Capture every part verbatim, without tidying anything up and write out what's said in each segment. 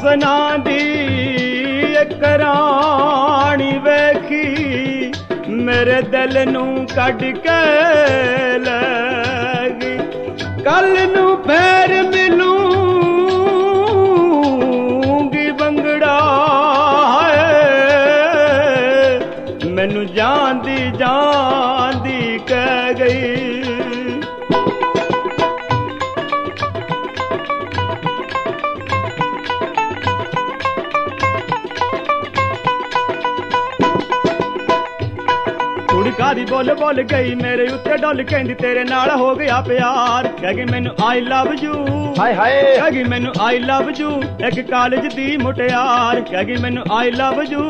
हुसना दी एक रानी वेखी मेरे दिल नू कढ के लगी कल नू फेर मिलूंगी बंगड़ा है मैनू जांदी जांदी कह गई कादी बोल बोल गई मेरे उत्ते डुल कहंदी तेरे नाल हो गया प्यार कह मैनू आई लव यू हाय हाय कह मैनू आई लव यू एक कॉलेज दी मुटियार कह मैनू आई लव यू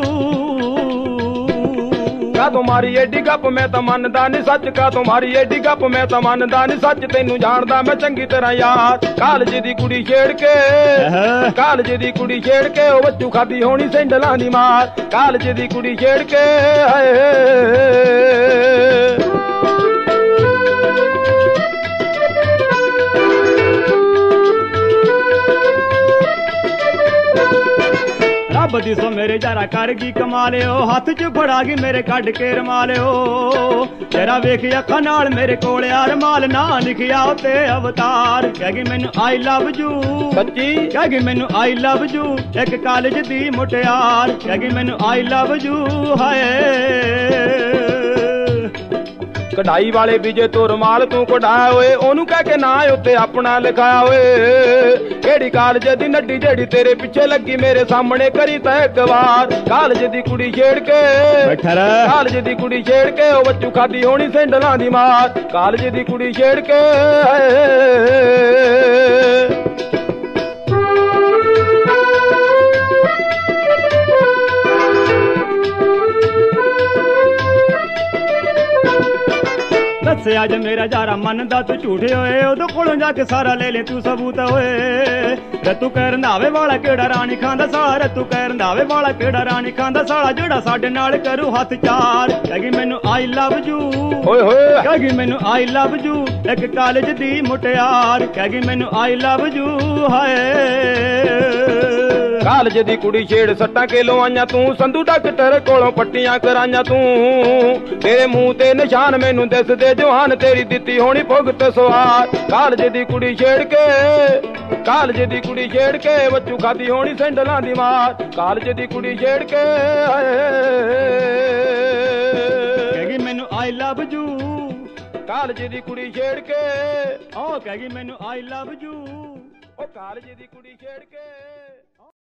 का तुम्हारी एडी गप मैं तो मनदा नहीं सच का तुम्हारी एडी गप मैं तो मनदा नहीं सच तेनू जानदा मैं चंगी तरह यार कॉलेज दी कुड़ी छेड़ के कॉलेज दी कुड़ी छेड़ के ओ बच्चू खादी होनी सैंडलां दी मार कॉलेज दी कुड़ी छेड़ के हाय बदी सो मेरे जरा कर गई कमा लियो हाथ च फड़ा गई मेरे कड के रमा लियो तेरा वेख अखा नाल मेरे कोल यार माल ना लिखिया ते अवतार कह गई मैनू आई लव यू सच्ची कह गई मैनू आई लव यू एक कॉलेज दी मुटियार कह गई मैनू आई लव यू हाय कढ़ाई वाले बीजे तो रुमाल तू कढ़ाया होए ओनू कह के ना उत्ते अपना लिखाया होए केड़ी कॉलेज दी नड्डी जेड़ी तेरे पीछे लगी मेरे सामने करी तै एक बार कॉलेज दी कुड़ी छेड़ के कॉलेज दी कुड़ी छेड़ के ओ बच्चू खादी होनी सैंडलां दी मार कॉलेज दी कुड़ी छेड़ के दसे अज मेरा जारा मनदा तू झूठे होए उदों कोलों जाके सारा ले ले तू सबूत होए रतू कह रंधावे वाला केड़ा रानी खांदा साला रतू कह रंधावे वाला केड़ा रानी खांदा साला जेड़ा साडे नाल करू हथ चार कह मैनू आई लव यू ओए होए कह मैनू आई लव यू एक कॉलेज दी मुटियार कह मैनू आई लव यू हाय कॉलेज दी कुड़ी छेड़ सट्टां के लवाइयां तू संधू डॉक्टर कोलों पट्टियां कराइयां तू तेरे मुंह ते निशान मैनू दस दे जवान तेरी दित्ती होनी भुगत सवार कॉलेज दी कुड़ी छेड़ के कॉलेज दी कुड़ी छेड़ के बच्चू खादी होनी सैंडलां दी मार कॉलेज दी कुड़ी छेड़ के कह मैनू आई लव यू कॉलेज दी कुड़ी छेड़ के ओ कह मैनू आई लव यू ओ कॉलेज दी कुड़ी छेड़ के